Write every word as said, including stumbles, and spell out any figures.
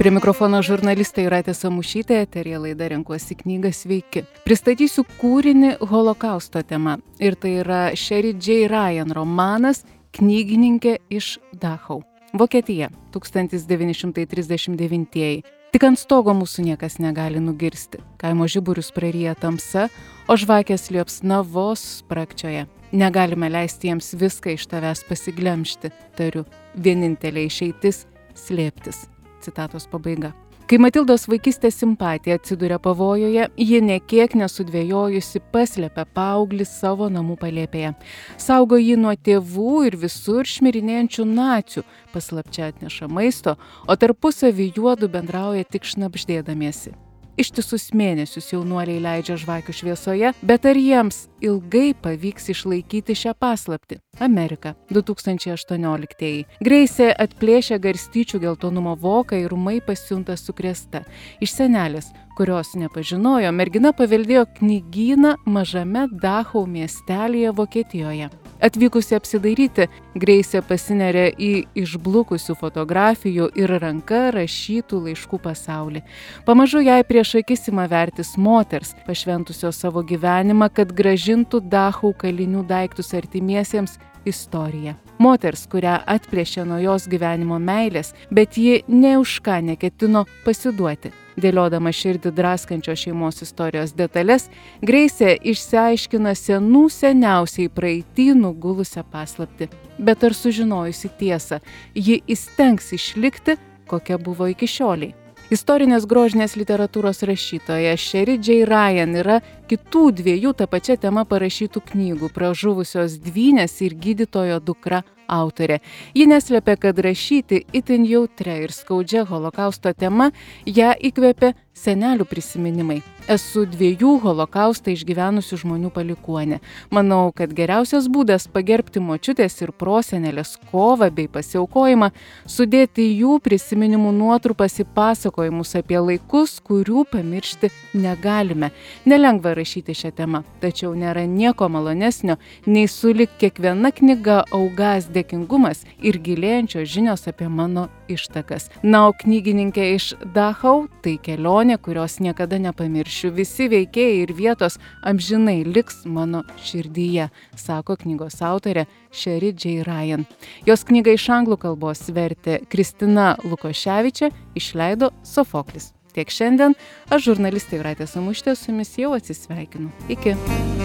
Prie mikrofono žurnalistė Jūratė Samušytė, eteryje laida Renkuosi knygą Sveiki. Pristatysiu kūrinį Holokausto tema. Ir tai yra Sherry J. Ryan romanas Knygininkė iš Dachau. Vokietija, tūkstantis devyni šimtai trisdešimt devintieji. Tik ant stogo mūsų niekas negali nugirsti. Kaimo žiburius praryja tamsa, o žvakės liepsna vos sprakčioje. Negalime leisti jiems viską iš tavęs pasiglemžti, tariu. Vienintelė išeitis – slėptis. Citatos pabaiga. Kai Matildos vaikystės simpatija atsiduria pavojuje, ji nekiek nesudvėjojusi paslėpia paauglį savo namų palėpėje. Saugo jį nuo tėvų ir visur šmirinėjančių nacių, paslapčia atneša maisto, o tarpusavį juodu bendrauja tik šnabždėdamiesi. Ištisus mėnesius jaunuoliai leidžia žvakių šviesoje, bet ar jiems ilgai pavyks išlaikyti šią paslaptį? Amerika, du tūkstančiai aštuonioliktieji. Greisė atplėšia garstyčių geltonumo voką ir ūmai pasiunta sukrėsta. Iš senelės, kurios nepažinojo, mergina paveldėjo knygyną mažame Dachau miestelyje Vokietijoje. Atvykusi apsidairyti, Greisė pasineria į išblukusių fotografijų ir ranka rašytų laiškų pasaulį. Pamažu jai prieš akis ima vertis moters, pašventusios savo gyvenimą, kad grąžintų Dachau kalinių daiktus artimiesiems, istorija. Moters, kurią atplėšė nuo jos gyvenimo meilės, bet ji nė už ką neketino pasiduoti. Dėliodama širdį draskančios šeimos istorijos detalės, Greisė išsiaiškina senų seniausiai praeitį nugulusią paslaptį. Bet ar sužinojusi tiesą, ji įstengs išlikti, kokia buvo iki šioliai? Istorinės grožinės literatūros rašytoja Sherry J. Ryan yra kitų dviejų ta pačia tema parašytų knygų Pražuvusios dvynės ir Gydytojo dukra autorė. Ji neslepia, kad rašyti itin jautria ir skaudžia holokausto tema ją įkvėpė senelių prisiminimai. Esu dviejų holokaustą išgyvenusių žmonių palikuonė. Manau, kad geriausias būdas pagerbti močiutės ir prosenelės kovą bei pasiaukojimą – sudėti jų prisiminimų nuotrupas į pasakojimus apie laikus, kurių pamiršti negalime. Nelengva rašyti šią temą, tačiau nėra nieko malonesnio, nei sulig kiekviena knyga augąs dėkingumas ir gilėjančios žinios apie mano ištakas. Na, o knygininkė iš Dachau – tai kelionė, kurios niekada nepamiršiu. Visi veikėjai ir vietos amžinai liks mano širdyje, sako knygos autorė Sherry J. Ryan. Jos knygą iš anglų kalbos vertė Kristina Lukoševičė, išleido Sofoklis. Tiek šiandien, aš žurnalistė Jūratė Samušytė su jumis jau atsisveikinu. Iki.